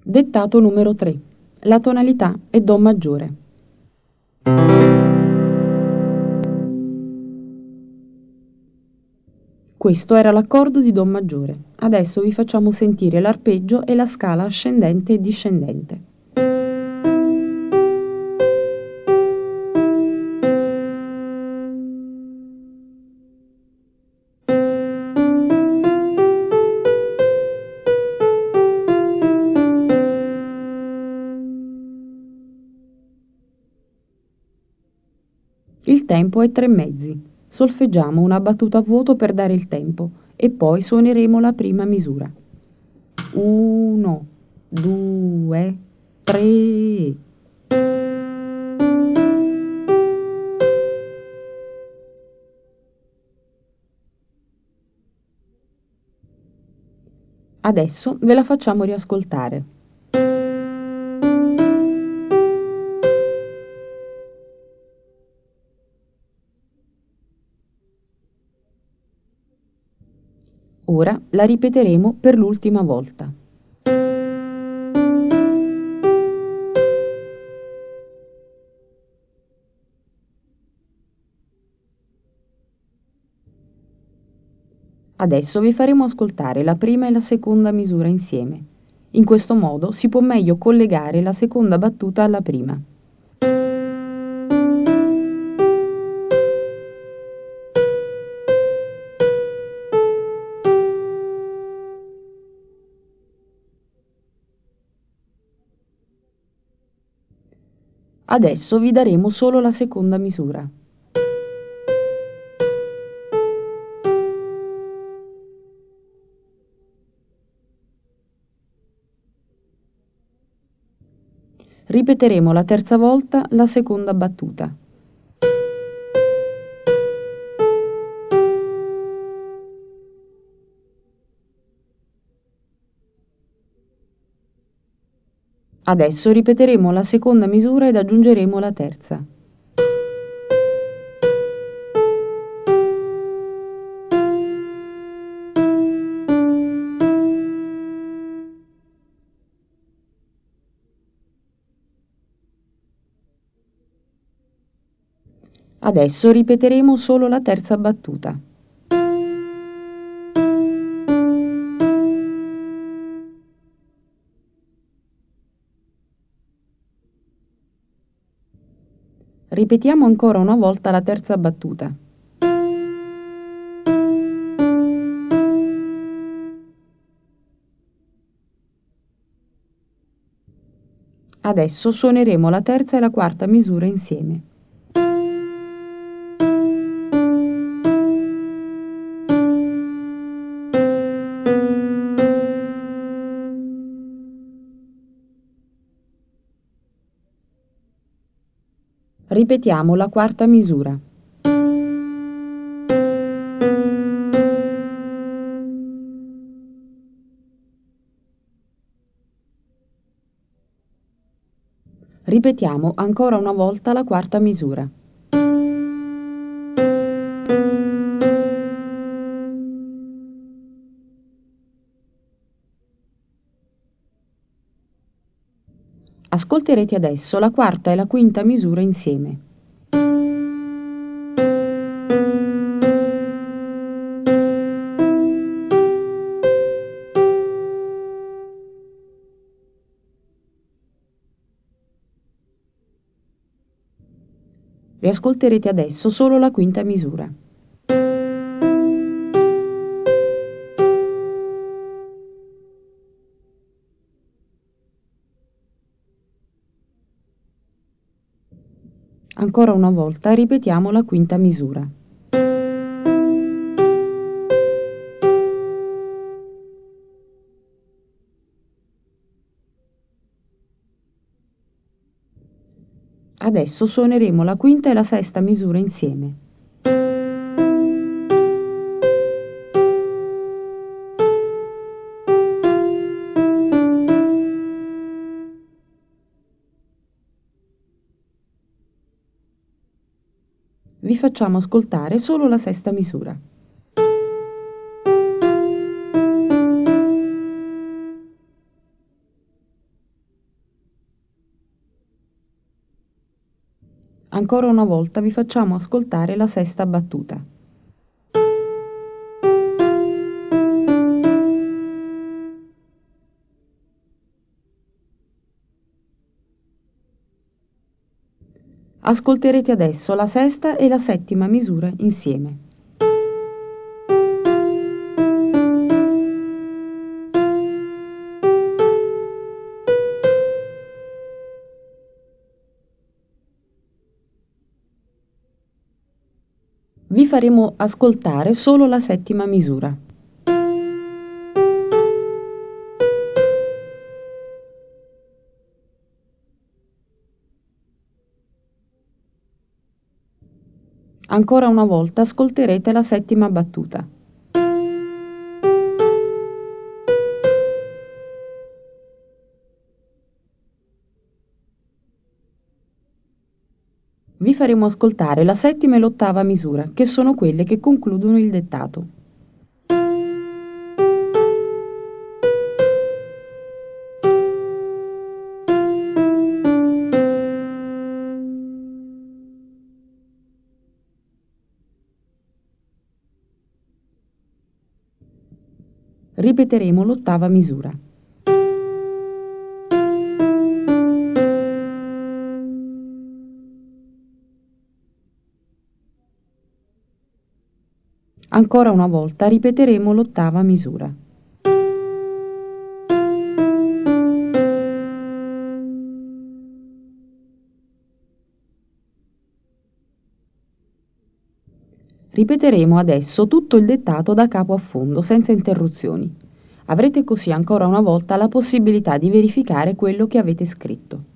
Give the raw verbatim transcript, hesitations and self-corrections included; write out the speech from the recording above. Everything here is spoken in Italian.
Dettato numero tre. La tonalità è Do maggiore. Questo era l'accordo di Do maggiore. Adesso vi facciamo sentire l'arpeggio e la scala ascendente e discendente. Il tempo è tre mezzi. Solfeggiamo una battuta a vuoto per dare il tempo e poi suoneremo la prima misura. Uno, due, tre. Adesso ve la facciamo riascoltare. Ora la ripeteremo per l'ultima volta. Adesso vi faremo ascoltare la prima e la seconda misura insieme. In questo modo si può meglio collegare la seconda battuta alla prima. Adesso vi daremo solo la seconda misura. Ripeteremo la terza volta la seconda battuta. Adesso ripeteremo la seconda misura ed aggiungeremo la terza. Adesso ripeteremo solo la terza battuta. Ripetiamo ancora una volta la terza battuta. Adesso suoneremo la terza e la quarta misura insieme. Ripetiamo la quarta misura. Ripetiamo ancora una volta la quarta misura. Ascolterete adesso la quarta e la quinta misura insieme. Riascolterete adesso solo la quinta misura. Ancora una volta ripetiamo la quinta misura. Adesso suoneremo la quinta e la sesta misura insieme. Vi facciamo ascoltare solo la sesta misura. Ancora una volta vi facciamo ascoltare la sesta battuta. Ascolterete adesso la sesta e la settima misura insieme. Vi faremo ascoltare solo la settima misura. Ancora una volta ascolterete la settima battuta. Vi faremo ascoltare la settima e l'ottava misura, che sono quelle che concludono il dettato. Ripeteremo l'ottava misura. Ancora una volta ripeteremo l'ottava misura. Ripeteremo adesso tutto il dettato da capo a fondo, senza interruzioni. Avrete così ancora una volta la possibilità di verificare quello che avete scritto.